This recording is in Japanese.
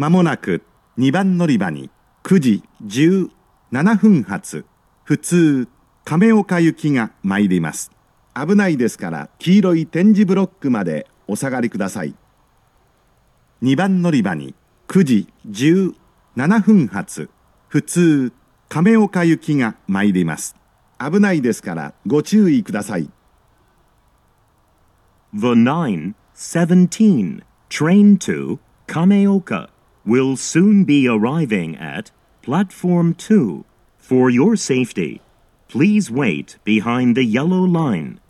まもなく2番乗り場に9時17分発普通亀岡行きが参ります。危ないですから黄色い点字ブロックまでお下がりください。2番乗り場に9時17分発普通亀岡行きが参ります。危ないですからご注意ください。 The 9:17 train to Kameoka will soon be arriving at Platform 2. For your safety, please wait behind the yellow line.